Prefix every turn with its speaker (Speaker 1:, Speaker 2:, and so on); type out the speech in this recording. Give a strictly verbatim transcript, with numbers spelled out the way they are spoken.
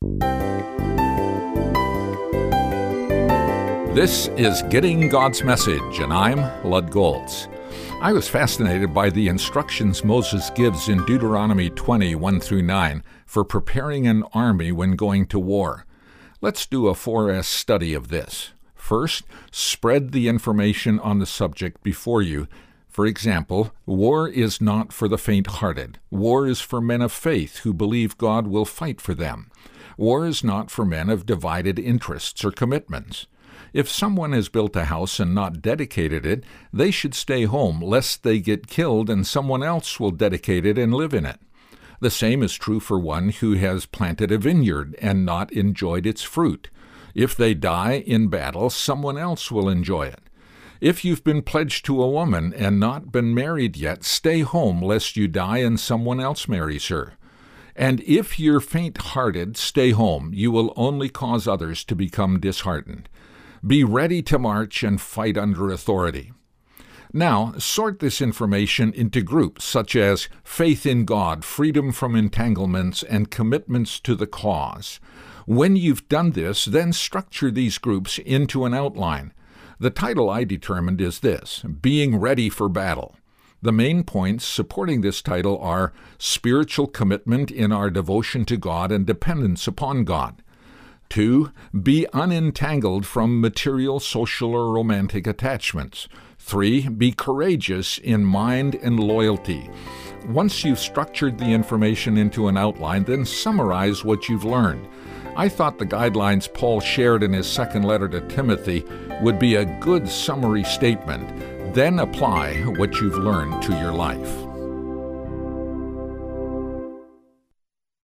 Speaker 1: This is Getting God's Message, and I'm Lud Goltz. I was fascinated by the instructions Moses gives in Deuteronomy twenty, one through nine, for preparing an army when going to war. Let's do a four S study of this. First, spread the information on the subject before you. For example, war is not for the faint-hearted. War is for men of faith who believe God will fight for them. War is not for men of divided interests or commitments. If someone has built a house and not dedicated it, they should stay home lest they get killed and someone else will dedicate it and live in it. The same is true for one who has planted a vineyard and not enjoyed its fruit. If they die in battle, someone else will enjoy it. If you've been pledged to a woman and not been married yet, stay home lest you die and someone else marries her. And if you're faint-hearted, stay home. You will only cause others to become disheartened. Be ready to march and fight under authority. Now, sort this information into groups such as faith in God, freedom from entanglements, and commitments to the cause. When you've done this, then structure these groups into an outline. The title I determined is this: Being Ready for Battle. The main points supporting this title are spiritual commitment in our devotion to God and dependence upon God. Two, be unentangled from material, social, or romantic attachments. Three, be courageous in mind and loyalty. Once you've structured the information into an outline, then summarize what you've learned. I thought the guidelines Paul shared in his second letter to Timothy would be a good summary statement. Then apply what you've learned to your life.